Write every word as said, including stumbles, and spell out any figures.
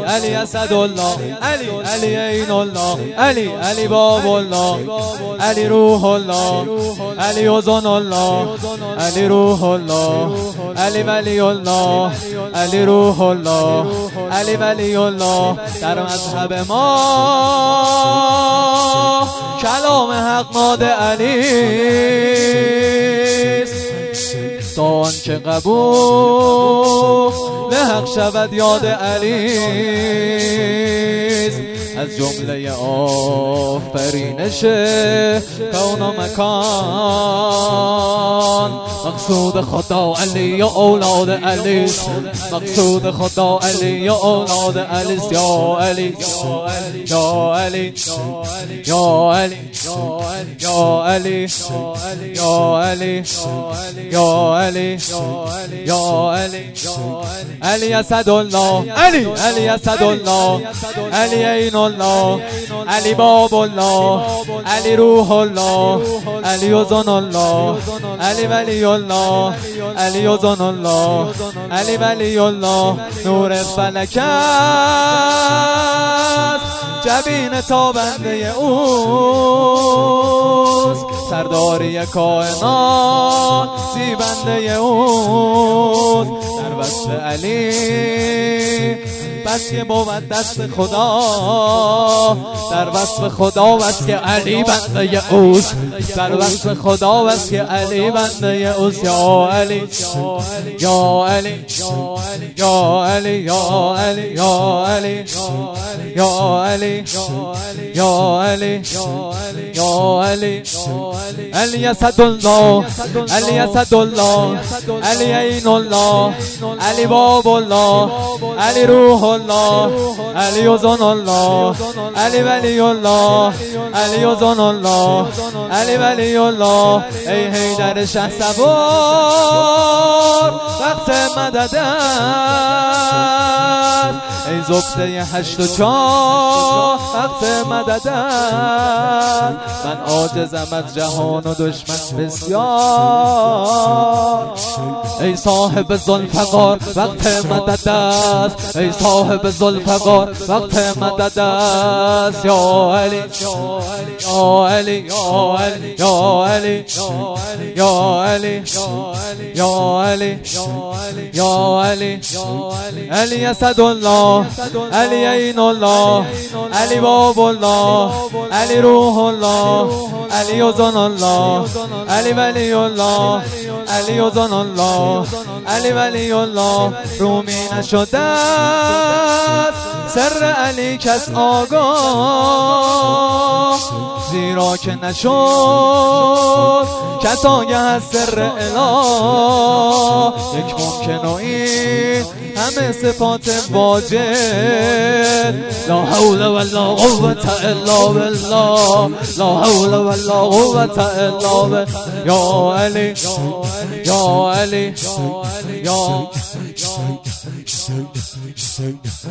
علی اسدالله، علی علی عین الله، علی علی باب الله، علی روح الله، علی اذن الله، علی روح الله، علی ولی الله، علی روح الله، علی ولی الله. در مذهب ما کلام حق ناد علی تا آنچه قبول حق شود یاد علی. از جمله آفرینش کون و مکان مقصود خدا علی و اولاد علی، مقصود خدا علی و اولاد علی. یا علی یا علی یا علی یا علی یا علی یا علی یا علی علی اسدالله، علی علی اسدالله، علی عین الله، علی باب الله، علی روح الله، علی اذن الله، علی ولی الله، علی اذن الله، علی ولی الله. نور فلک است جبین تابنده اوست، سرداری کائنات زیبنده اوست. در وصف علی بس که بود دست خدا، در وصف خدا بس که علی بنده اوست، در وصف خدا بس که علی بنده اوست. یا علی یا علی یا علی یا علی یا علی یا علی یا علی یا علی علی اسدالله، علی اسدالله، علی عین الله، علی باب الله، علی روح الله، علی اذن الله، علی ولی الله، علی اذن الله، علی ولی الله. ای حیدر شه سوار وقت مدد است، ای زبده هشت و چهار وقت مدد است. من عاجزم از جهان و دشمن بسیار، ای صاحب ذوالفقار وقت مدد است، ای صاحب ذوالفقار وقت مدد است. یا علی یا علی یا علی یا علی یا علی یا علی یا علی علی اسدالله، علی عین الله، علی باب الله، علی روح الله، علی اذن الله، علی ولی الله، علی اذن الله، علی ولی الله. رومی نشده سر علی کس آگاه، زیرا که نشد کس آگه از سر اله. یک ممکن و این همه صفات واجد، لا حول ولا قوة الا بالله، لا حول ولا قوة الا بالله. یا علی یا علی یا